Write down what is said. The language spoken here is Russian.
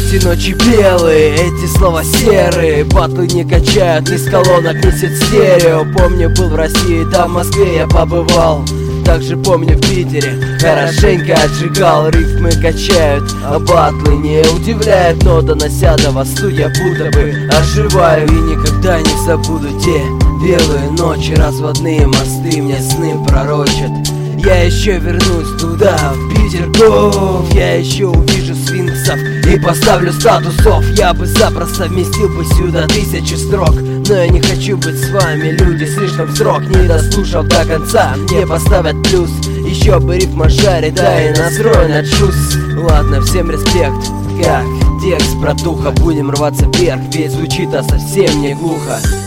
Эти ночи белые, эти слова серые, батлы не качают, из колонок несет стерео. Помню, был в России, да в Москве я побывал. Также помню, в Питере хорошенько отжигал. Рифмы качают, а батлы не удивляют. Но донося до вас студия, будто бы оживаю. И никогда не забуду те белые ночи, разводные мосты мне сны пророчат. Я еще вернусь туда, в Петергоф. Я еще увижу сфинксов и поставлю статусов. Я бы запросто вместил бы сюда 1000 строк. Но я не хочу быть с вами, люди, слишком срок. Не дослушал до конца, мне поставят плюс. Еще бы рифма жарит, да и настроен от шус. Ладно, всем респект, как текст, братуха. Будем рваться вверх, ведь звучит, а совсем не глухо.